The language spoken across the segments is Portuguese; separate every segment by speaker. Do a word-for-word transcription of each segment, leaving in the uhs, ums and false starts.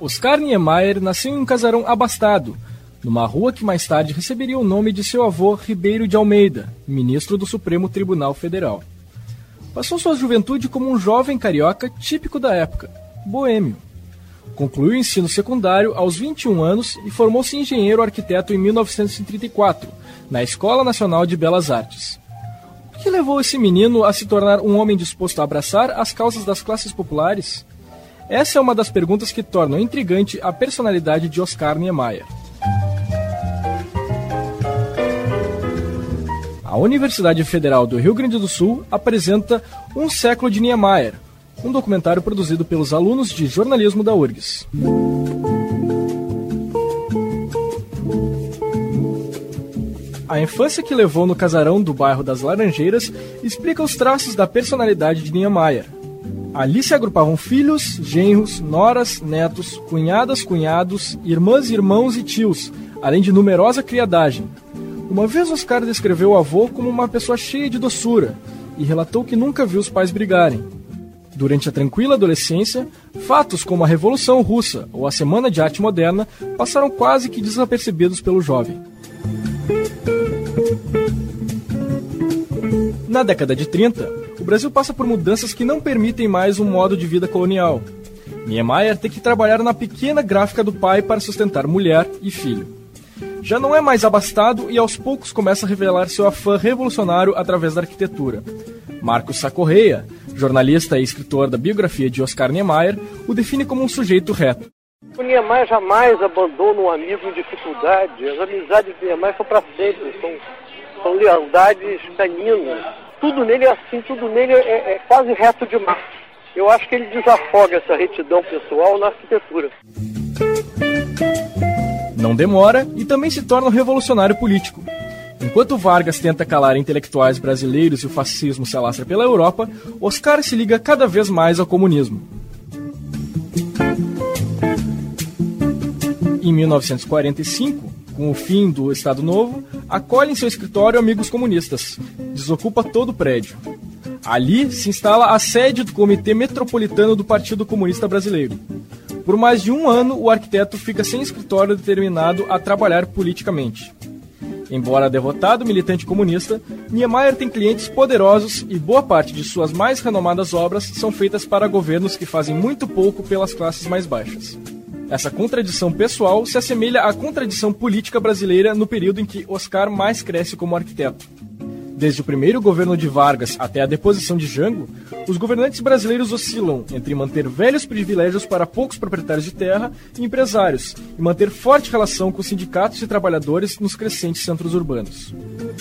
Speaker 1: Oscar Niemeyer nasceu em um casarão abastado, numa rua que mais tarde receberia o nome de seu avô Ribeiro de Almeida, ministro do Supremo Tribunal Federal. Passou sua juventude como um jovem carioca típico da época, boêmio. Concluiu o ensino secundário aos vinte e um anos e formou-se engenheiro arquiteto em mil novecentos e trinta e quatro, na Escola Nacional de Belas Artes. O que levou esse menino a se tornar um homem disposto a abraçar as causas das classes populares? Essa é uma das perguntas que tornam intrigante a personalidade de Oscar Niemeyer. A Universidade Federal do Rio Grande do Sul apresenta Um Século de Niemeyer, um documentário produzido pelos alunos de jornalismo da U R G S. A infância que levou no casarão do bairro das Laranjeiras explica os traços da personalidade de Niemeyer. Ali se agrupavam filhos, genros, noras, netos, cunhadas, cunhados, irmãs, irmãos e tios, além de numerosa criadagem. Uma vez Oscar descreveu o avô como uma pessoa cheia de doçura e relatou que nunca viu os pais brigarem. Durante a tranquila adolescência, fatos como a Revolução Russa ou a Semana de Arte Moderna passaram quase que desapercebidos pelo jovem. Na década de trinta, o Brasil passa por mudanças que não permitem mais um modo de vida colonial. Niemeyer tem que trabalhar na pequena gráfica do pai para sustentar mulher e filho. Já não é mais abastado e aos poucos começa a revelar seu afã revolucionário através da arquitetura. Marcos Sá Correia, jornalista e escritor da biografia de Oscar Niemeyer, o define como um sujeito reto.
Speaker 2: O Niemeyer jamais abandona um amigo em dificuldade. As amizades de Niemeyer são para sempre, são, são lealdades caninas. Tudo nele é assim, tudo nele é, é quase reto demais. Eu acho que ele desafoga essa retidão pessoal na arquitetura.
Speaker 1: Não demora e também se torna um revolucionário político. Enquanto Vargas tenta calar intelectuais brasileiros e o fascismo se alastra pela Europa, Oscar se liga cada vez mais ao comunismo. Em mil novecentos e quarenta e cinco, com o fim do Estado Novo, acolhe em seu escritório amigos comunistas. Desocupa todo o prédio. Ali se instala a sede do Comitê Metropolitano do Partido Comunista Brasileiro. Por mais de um ano, o arquiteto fica sem escritório determinado a trabalhar politicamente. Embora devotado militante comunista, Niemeyer tem clientes poderosos e boa parte de suas mais renomadas obras são feitas para governos que fazem muito pouco pelas classes mais baixas. Essa contradição pessoal se assemelha à contradição política brasileira no período em que Oscar mais cresce como arquiteto. Desde o primeiro governo de Vargas até a deposição de Jango, os governantes brasileiros oscilam entre manter velhos privilégios para poucos proprietários de terra e empresários e manter forte relação com sindicatos e trabalhadores nos crescentes centros urbanos.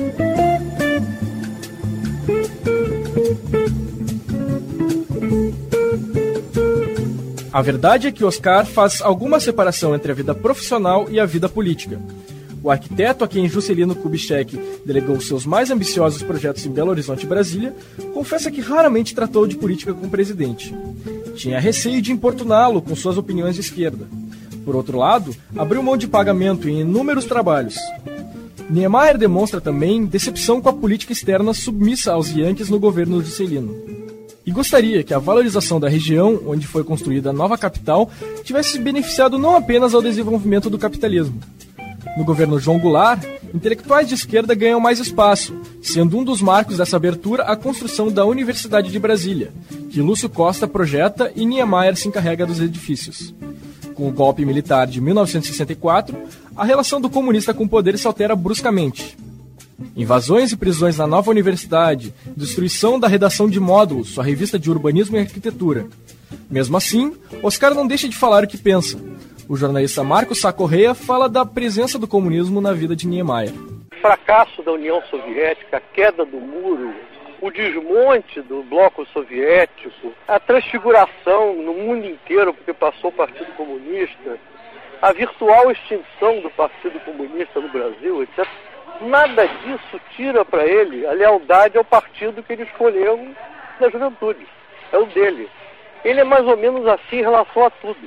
Speaker 1: A verdade é que Oscar faz alguma separação entre a vida profissional e a vida política. O arquiteto a quem Juscelino Kubitschek delegou seus mais ambiciosos projetos em Belo Horizonte e Brasília, confessa que raramente tratou de política com o presidente. Tinha receio de importuná-lo com suas opiniões de esquerda. Por outro lado, abriu mão de pagamento em inúmeros trabalhos. Niemeyer demonstra também decepção com a política externa submissa aos Yankees no governo Juscelino. E gostaria que a valorização da região onde foi construída a nova capital tivesse beneficiado não apenas ao desenvolvimento do capitalismo. No governo João Goulart, intelectuais de esquerda ganham mais espaço, sendo um dos marcos dessa abertura a construção da Universidade de Brasília, que Lúcio Costa projeta e Niemeyer se encarrega dos edifícios. Com o golpe militar de mil novecentos e sessenta e quatro, a relação do comunista com o poder se altera bruscamente. Invasões e prisões na nova universidade, destruição da redação de Módulos, sua revista de urbanismo e arquitetura. Mesmo assim, Oscar não deixa de falar o que pensa. O jornalista Marcos Sá Correia fala da presença do comunismo na vida de Niemeyer.
Speaker 2: O fracasso da União Soviética, a queda do muro, o desmonte do bloco soviético, a transfiguração no mundo inteiro porque passou o Partido Comunista, a virtual extinção do Partido Comunista no Brasil, etcétera. Nada disso tira para ele a lealdade ao partido que ele escolheu na juventude. É o dele. Ele é mais ou menos assim em relação a tudo.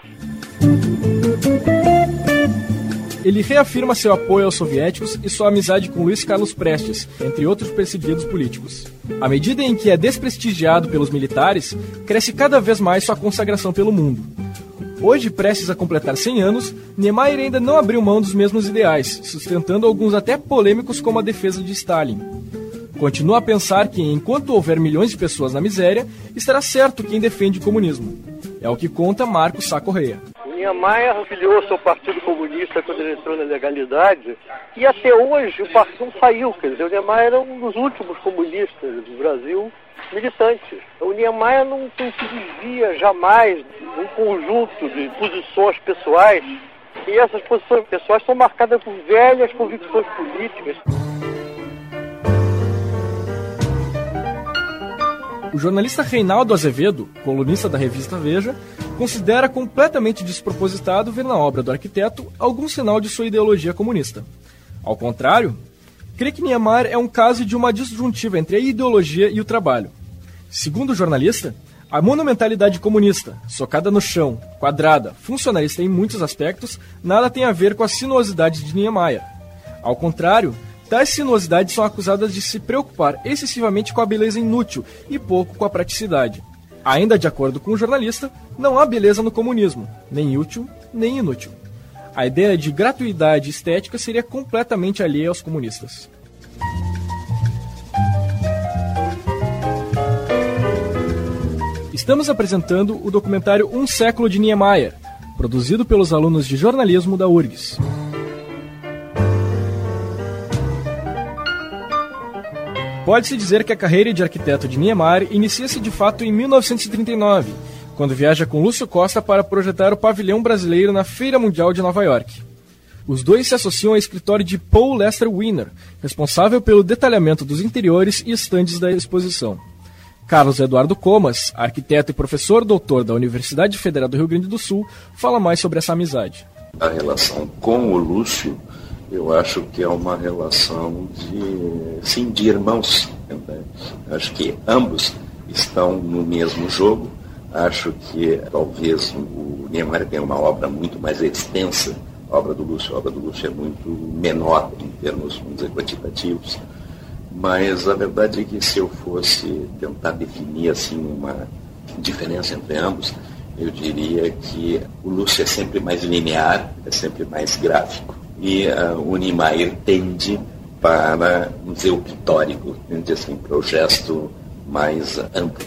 Speaker 1: Ele reafirma seu apoio aos soviéticos e sua amizade com Luiz Carlos Prestes, entre outros perseguidos políticos. À medida em que é desprestigiado pelos militares, cresce cada vez mais sua consagração pelo mundo. Hoje, prestes a completar cem anos, Niemeyer ainda não abriu mão dos mesmos ideais, sustentando alguns até polêmicos como a defesa de Stalin. Continua a pensar que, enquanto houver milhões de pessoas na miséria, estará certo quem defende o comunismo. É o que conta Marcos Sá Correia.
Speaker 2: O Niemeyer filiou-se ao Partido Comunista quando ele entrou na legalidade e até hoje o partido não saiu. Quer dizer, o Niemeyer era um dos últimos comunistas do Brasil militantes. O Niemeyer não, não se desvia jamais de um conjunto de posições pessoais e essas posições pessoais são marcadas por velhas convicções políticas.
Speaker 1: O jornalista Reinaldo Azevedo, colunista da revista Veja, considera completamente despropositado ver na obra do arquiteto algum sinal de sua ideologia comunista. Ao contrário, crê que Niemeyer é um caso de uma disjuntiva entre a ideologia e o trabalho. Segundo o jornalista, a monumentalidade comunista, socada no chão, quadrada, funcionalista em muitos aspectos, nada tem a ver com as sinuosidades de Niemeyer. Ao contrário, tais sinuosidades são acusadas de se preocupar excessivamente com a beleza inútil e pouco com a praticidade. Ainda de acordo com o jornalista, não há beleza no comunismo, nem útil, nem inútil. A ideia de gratuidade estética seria completamente alheia aos comunistas. Estamos apresentando o documentário Um Século de Niemeyer, produzido pelos alunos de jornalismo da U R G S. Pode-se dizer que a carreira de arquiteto de Niemeyer inicia-se de fato em mil novecentos e trinta e nove, quando viaja com Lúcio Costa para projetar o pavilhão brasileiro na Feira Mundial de Nova York. Os dois se associam ao escritório de Paul Lester Wiener, responsável pelo detalhamento dos interiores e estandes da exposição. Carlos Eduardo Comas, arquiteto e professor doutor da Universidade Federal do Rio Grande do Sul, fala mais sobre essa amizade.
Speaker 3: A relação com o Lúcio, eu acho que é uma relação de, sim, de irmãos. Né? Acho que ambos estão no mesmo jogo. Acho que talvez o Niemeyer tenha uma obra muito mais extensa. A obra do Lúcio, a obra do Lúcio é muito menor em termos, vamos dizer, quantitativos. Mas a verdade é que se eu fosse tentar definir assim uma diferença entre ambos, eu diria que o Lúcio é sempre mais linear, é sempre mais gráfico. E uh, o Niemeyer tende para, vamos dizer, o pictórico, tende assim, para o gesto mais amplo.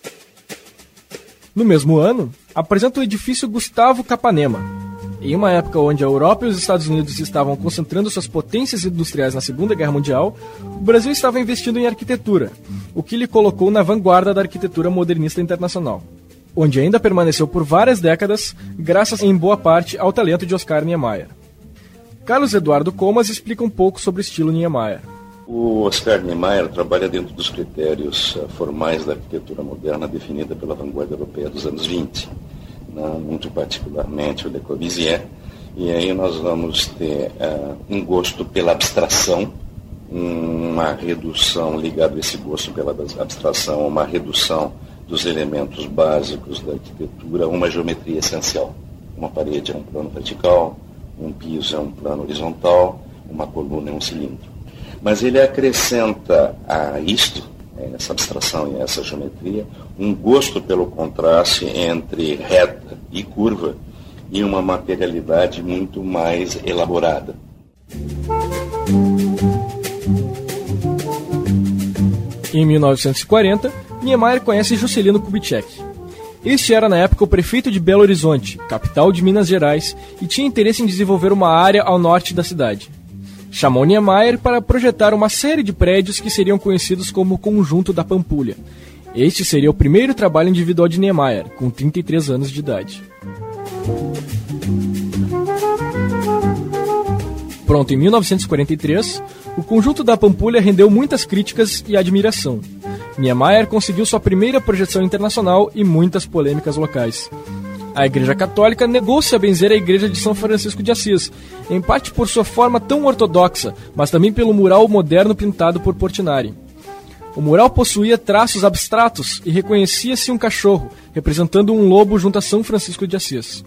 Speaker 1: No mesmo ano, apresenta o edifício Gustavo Capanema. Em uma época onde a Europa e os Estados Unidos estavam concentrando suas potências industriais na Segunda Guerra Mundial, o Brasil estava investindo em arquitetura, o que lhe colocou na vanguarda da arquitetura modernista internacional, onde ainda permaneceu por várias décadas, graças em boa parte ao talento de Oscar Niemeyer. Carlos Eduardo Comas explica um pouco sobre o estilo Niemeyer.
Speaker 3: O Oscar Niemeyer trabalha dentro dos critérios formais da arquitetura moderna definida pela vanguarda europeia dos anos vinte. Não, muito particularmente o Le Corbusier, e aí nós vamos ter uh, um gosto pela abstração, uma redução ligada a esse gosto pela abstração, uma redução dos elementos básicos da arquitetura, uma geometria essencial. Uma parede é um plano vertical, um piso é um plano horizontal, uma coluna é um cilindro. Mas ele acrescenta a isto, essa abstração e essa geometria, um gosto pelo contraste entre reta e curva e uma materialidade muito mais elaborada.
Speaker 1: Em mil novecentos e quarenta, Niemeyer conhece Juscelino Kubitschek. Este era na época o prefeito de Belo Horizonte, capital de Minas Gerais, e tinha interesse em desenvolver uma área ao norte da cidade. Chamou Niemeyer para projetar uma série de prédios que seriam conhecidos como Conjunto da Pampulha. Este seria o primeiro trabalho individual de Niemeyer, com trinta e três anos de idade. Pronto em mil novecentos e quarenta e três, o Conjunto da Pampulha rendeu muitas críticas e admiração. Niemeyer conseguiu sua primeira projeção internacional e muitas polêmicas locais. A Igreja Católica negou-se a benzer a Igreja de São Francisco de Assis, em parte por sua forma tão ortodoxa, mas também pelo mural moderno pintado por Portinari. O mural possuía traços abstratos e reconhecia-se um cachorro, representando um lobo junto a São Francisco de Assis.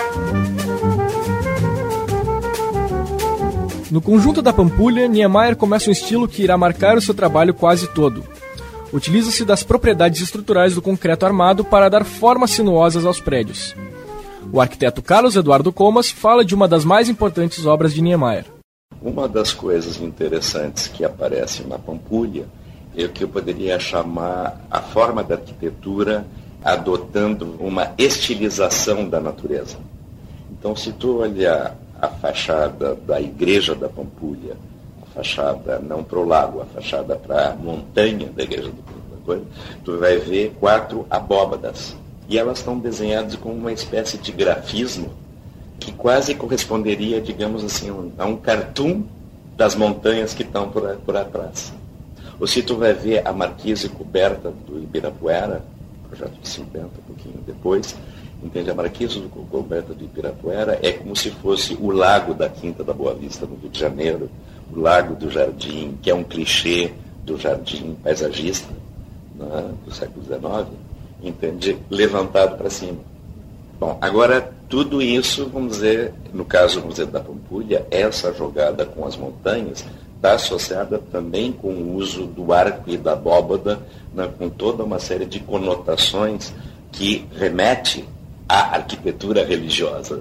Speaker 1: No Conjunto da Pampulha, Niemeyer começa um estilo que irá marcar o seu trabalho quase todo. Utiliza-se das propriedades estruturais do concreto armado para dar formas sinuosas aos prédios. O arquiteto Carlos Eduardo Comas fala de uma das mais importantes obras de Niemeyer.
Speaker 3: Uma das coisas interessantes que aparece na Pampulha é o que eu poderia chamar a forma da arquitetura adotando uma estilização da natureza. Então, se tu olhar a fachada da igreja da Pampulha, a fachada não para o lago, a fachada para a montanha da igreja da Pampulha, tu vai ver quatro abóbadas. E elas estão desenhadas com uma espécie de grafismo que quase corresponderia, digamos assim, a um cartoon das montanhas que estão por, por atrás. Ou se tu vai ver a marquise coberta do Ibirapuera, projeto de cinquenta, um pouquinho depois, entende? A marquise coberta do Ibirapuera é como se fosse o lago da Quinta da Boa Vista, no Rio de Janeiro, o lago do Jardim, que é um clichê do jardim paisagista, né, do século dezenove, entende? Levantado para cima. Bom, agora, tudo isso, vamos dizer, no caso, vamos dizer, da Pampulha, essa jogada com as montanhas está associada também com o uso do arco e da abóbada, né, com toda uma série de conotações que remete à arquitetura religiosa.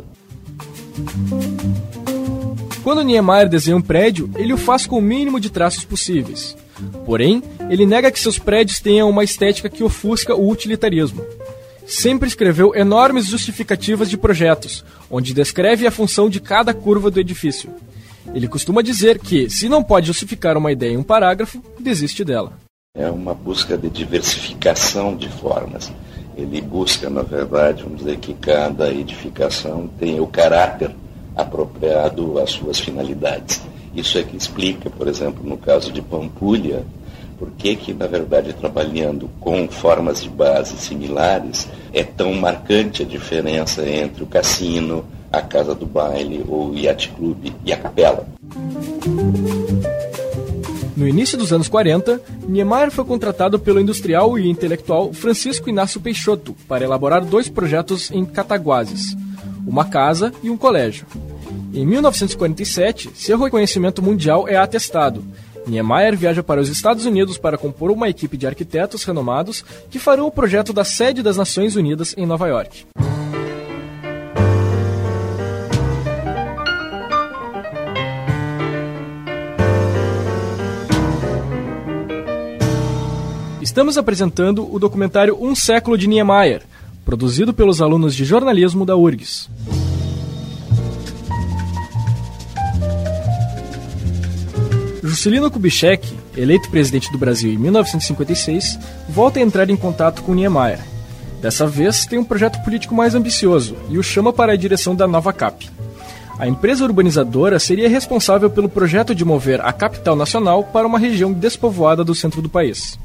Speaker 1: Quando Niemeyer desenha um prédio, ele o faz com o mínimo de traços possíveis. Porém, ele nega que seus prédios tenham uma estética que ofusca o utilitarismo. Sempre escreveu enormes justificativas de projetos, onde descreve a função de cada curva do edifício. Ele costuma dizer que, se não pode justificar uma ideia em um parágrafo, desiste dela.
Speaker 3: É uma busca de diversificação de formas. Ele busca, na verdade, vamos dizer que cada edificação tem o caráter apropriado às suas finalidades. Isso é que explica, por exemplo, no caso de Pampulha, por que que, na verdade, trabalhando com formas de base similares, é tão marcante a diferença entre o cassino, a casa do baile, ou o yacht club e a capela.
Speaker 1: No início dos anos quarenta, Niemeyer foi contratado pelo industrial e intelectual Francisco Inácio Peixoto para elaborar dois projetos em Cataguases, uma casa e um colégio. Em mil novecentos e quarenta e sete, seu reconhecimento mundial é atestado. Niemeyer viaja para os Estados Unidos para compor uma equipe de arquitetos renomados que farão o projeto da sede das Nações Unidas em Nova York. Estamos apresentando o documentário Um Século de Niemeyer, produzido pelos alunos de jornalismo da U R G S. Juscelino Kubitschek, eleito presidente do Brasil em mil novecentos e cinquenta e seis, volta a entrar em contato com Niemeyer. Dessa vez, tem um projeto político mais ambicioso e o chama para a direção da Nova Cap. A empresa urbanizadora seria responsável pelo projeto de mover a capital nacional para uma região despovoada do centro do país.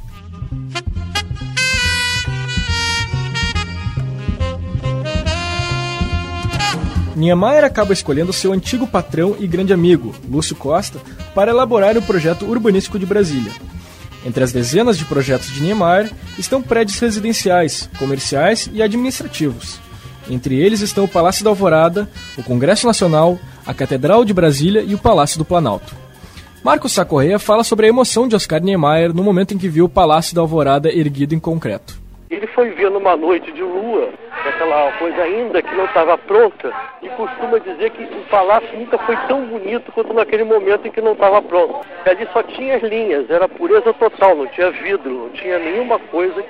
Speaker 1: Niemeyer acaba escolhendo seu antigo patrão e grande amigo, Lúcio Costa, para elaborar o projeto urbanístico de Brasília. Entre as dezenas de projetos de Niemeyer estão prédios residenciais, comerciais e administrativos. Entre eles estão o Palácio da Alvorada, o Congresso Nacional, a Catedral de Brasília e o Palácio do Planalto. Marcos Sá Correia fala sobre a emoção de Oscar Niemeyer no momento em que viu o Palácio da Alvorada erguido em concreto.
Speaker 2: Ele foi ver numa noite de lua, aquela coisa ainda que não estava pronta, e costuma dizer que o palácio nunca foi tão bonito quanto naquele momento em que não estava pronto. Ali só tinha as linhas, era pureza total, não tinha vidro, não tinha nenhuma coisa.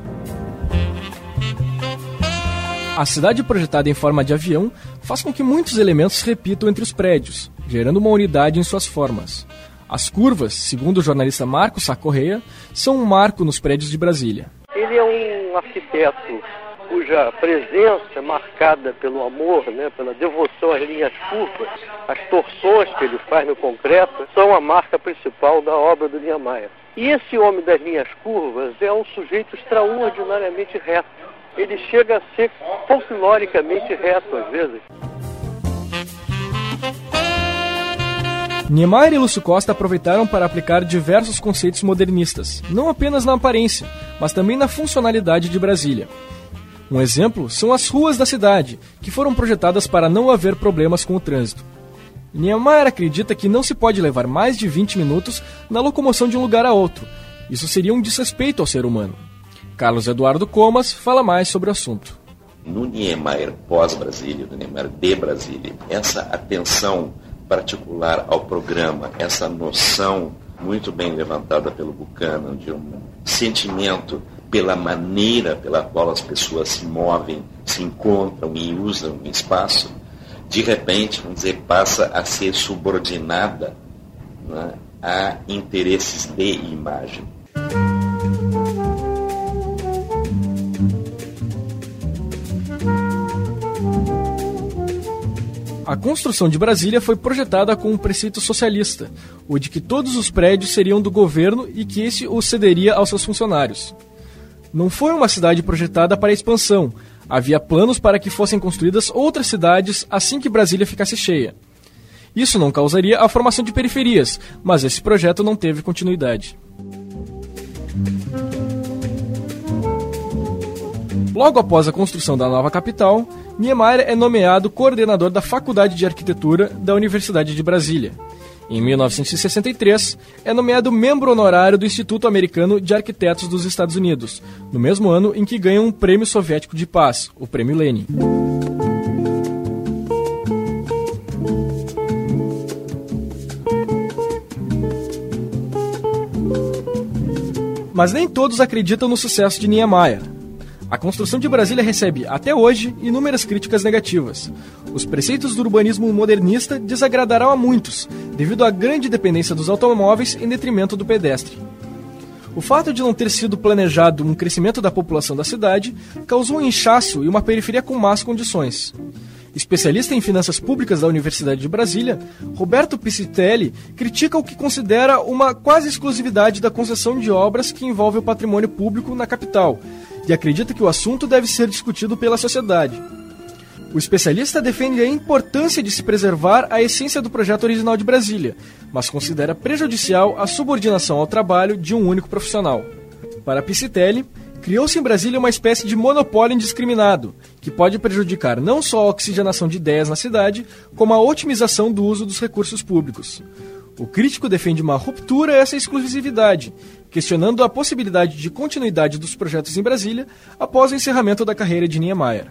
Speaker 1: A cidade projetada em forma de avião faz com que muitos elementos se repitam entre os prédios, gerando uma unidade em suas formas. As curvas, segundo o jornalista Marcos Sá Correia, são um marco nos prédios de Brasília.
Speaker 2: Ele é um arquiteto cuja presença é marcada pelo amor, né, pela devoção às linhas curvas. As torções que ele faz no concreto são a marca principal da obra do Niemeyer. E esse homem das linhas curvas é um sujeito extraordinariamente reto. Ele chega a ser folcloricamente reto às vezes.
Speaker 1: Niemeyer e Lúcio Costa aproveitaram para aplicar diversos conceitos modernistas, não apenas na aparência, mas também na funcionalidade de Brasília. Um exemplo são as ruas da cidade, que foram projetadas para não haver problemas com o trânsito. Niemeyer acredita que não se pode levar mais de vinte minutos na locomoção de um lugar a outro. Isso seria um desrespeito ao ser humano. Carlos Eduardo Comas fala mais sobre o assunto.
Speaker 3: No Niemeyer pós-Brasília, no Niemeyer de Brasília, essa atenção particular ao programa, essa noção muito bem levantada pelo Buchanan de um sentimento pela maneira pela qual as pessoas se movem, se encontram e usam o espaço, de repente, vamos dizer, passa a ser subordinada, né, a interesses de imagem.
Speaker 1: A construção de Brasília foi projetada com um preceito socialista, o de que todos os prédios seriam do governo e que esse os cederia aos seus funcionários. Não foi uma cidade projetada para a expansão, havia planos para que fossem construídas outras cidades assim que Brasília ficasse cheia. Isso não causaria a formação de periferias, mas esse projeto não teve continuidade. Logo após a construção da nova capital, Niemeyer é nomeado coordenador da Faculdade de Arquitetura da Universidade de Brasília. Em mil novecentos e sessenta e três, é nomeado membro honorário do Instituto Americano de Arquitetos dos Estados Unidos, no mesmo ano em que ganha um prêmio soviético de paz, o Prêmio Lenin. Mas nem todos acreditam no sucesso de Niemeyer. A construção de Brasília recebe, até hoje, inúmeras críticas negativas. Os preceitos do urbanismo modernista desagradarão a muitos, devido à grande dependência dos automóveis em detrimento do pedestre. O fato de não ter sido planejado um crescimento da população da cidade causou um inchaço e uma periferia com más condições. Especialista em finanças públicas da Universidade de Brasília, Roberto Piscitelli critica o que considera uma quase exclusividade da concessão de obras que envolve o patrimônio público na capital, e acredita que o assunto deve ser discutido pela sociedade. O especialista defende a importância de se preservar a essência do projeto original de Brasília, mas considera prejudicial a subordinação ao trabalho de um único profissional. Para Piscitelli, criou-se em Brasília uma espécie de monopólio indiscriminado, que pode prejudicar não só a oxigenação de ideias na cidade, como a otimização do uso dos recursos públicos. O crítico defende uma ruptura a essa exclusividade, questionando a possibilidade de continuidade dos projetos em Brasília após o encerramento da carreira de Niemeyer.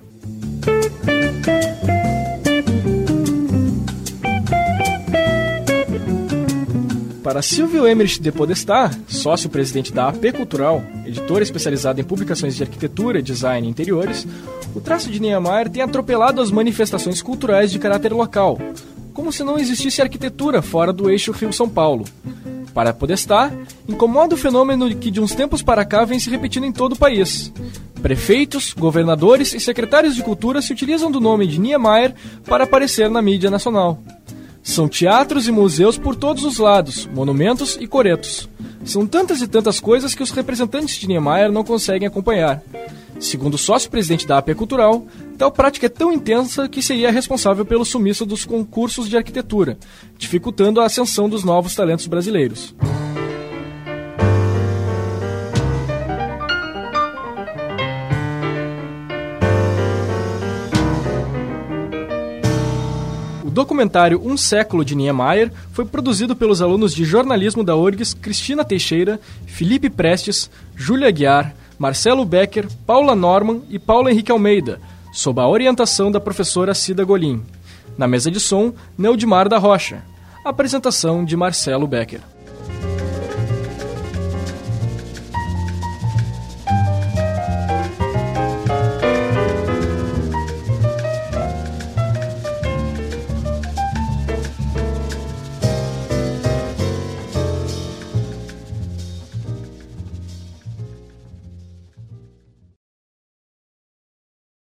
Speaker 1: Para Silvio Emmerich de Podestá, sócio-presidente da A P Cultural, editora especializada em publicações de arquitetura, design e interiores, o traço de Niemeyer tem atropelado as manifestações culturais de caráter local, como se não existisse arquitetura fora do eixo Rio-São Paulo. Para Podestá, incomoda o fenômeno que de uns tempos para cá vem se repetindo em todo o país. Prefeitos, governadores e secretários de cultura se utilizam do nome de Niemeyer para aparecer na mídia nacional. São teatros e museus por todos os lados, monumentos e coretos. São tantas e tantas coisas que os representantes de Niemeyer não conseguem acompanhar. Segundo o sócio-presidente da A P Cultural, tal prática é tão intensa que seria responsável pelo sumiço dos concursos de arquitetura, dificultando a ascensão dos novos talentos brasileiros. O documentário Um Século de Niemeyer foi produzido pelos alunos de jornalismo da U R G S Cristina Teixeira, Felipe Prestes, Júlia Aguiar, Marcelo Becker, Paula Norman e Paulo Henrique Almeida, sob a orientação da professora Cida Golim. Na mesa de som, Neudimar da Rocha. Apresentação de Marcelo Becker.